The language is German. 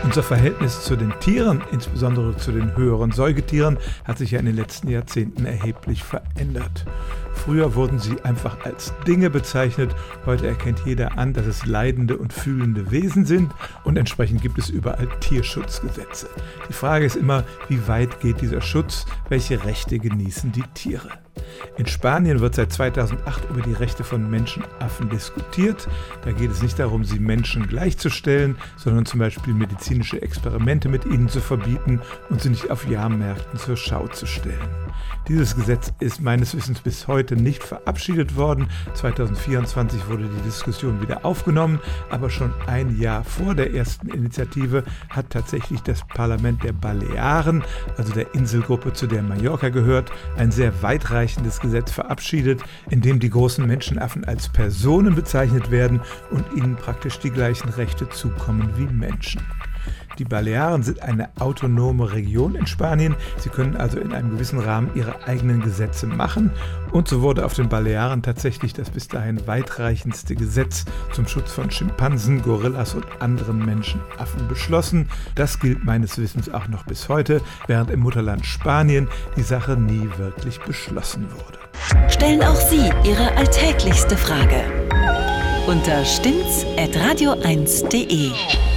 Unser Verhältnis zu den Tieren, insbesondere zu den höheren Säugetieren, hat sich ja in den letzten Jahrzehnten erheblich verändert. Früher wurden sie einfach als Dinge bezeichnet, heute erkennt jeder an, dass es leidende und fühlende Wesen sind und entsprechend gibt es überall Tierschutzgesetze. Die Frage ist immer, wie weit geht dieser Schutz, welche Rechte genießen die Tiere? In Spanien wird seit 2008 über die Rechte von Menschenaffen diskutiert. Da geht es nicht darum, sie Menschen gleichzustellen, sondern zum Beispiel medizinische Experimente mit ihnen zu verbieten und sie nicht auf Jahrmärkten zur Schau zu stellen. Dieses Gesetz ist meines Wissens bis heute nicht verabschiedet worden. 2024 wurde die Diskussion wieder aufgenommen, aber schon ein Jahr vor der ersten Initiative hat tatsächlich das Parlament der Balearen, also der Inselgruppe, zu der Mallorca gehört, ein sehr weitreichendes Gesetz verabschiedet, in dem die großen Menschenaffen als Personen bezeichnet werden und ihnen praktisch die gleichen Rechte zukommen wie Menschen. Die Balearen sind eine autonome Region in Spanien. Sie können also in einem gewissen Rahmen ihre eigenen Gesetze machen. Und so wurde auf den Balearen tatsächlich das bis dahin weitreichendste Gesetz zum Schutz von Schimpansen, Gorillas und anderen Menschenaffen beschlossen. Das gilt meines Wissens auch noch bis heute, während im Mutterland Spanien die Sache nie wirklich beschlossen wurde. Stellen auch Sie Ihre alltäglichste Frage unter stimmt's@radio1.de.